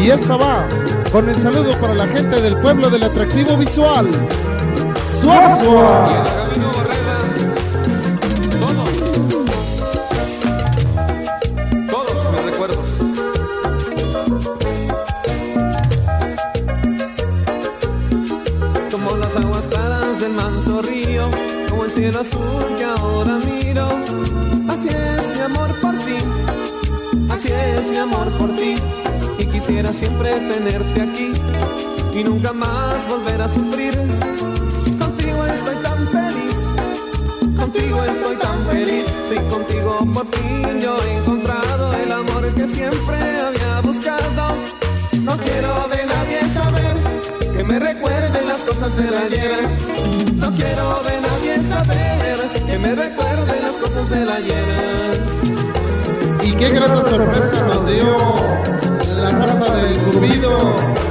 Y esta va con el saludo para la gente del pueblo del atractivo visual. ¡Suazua! Todos mis recuerdos. Como las aguas claras del manso río, como el cielo azul que ahora miro. Así es mi amor por ti, así es mi amor por ti. Y quisiera siempre tenerte aquí y nunca más volver a sufrir. Contigo estoy tan feliz, contigo estoy tan feliz. Sí, contigo por fin yo he encontrado el amor que siempre había buscado. No quiero de nadie saber que me recuerde las cosas del ayer. No quiero de nadie saber que me recuerde las cosas del ayer. Y qué grata sorpresa nos dio la raza del Curvido.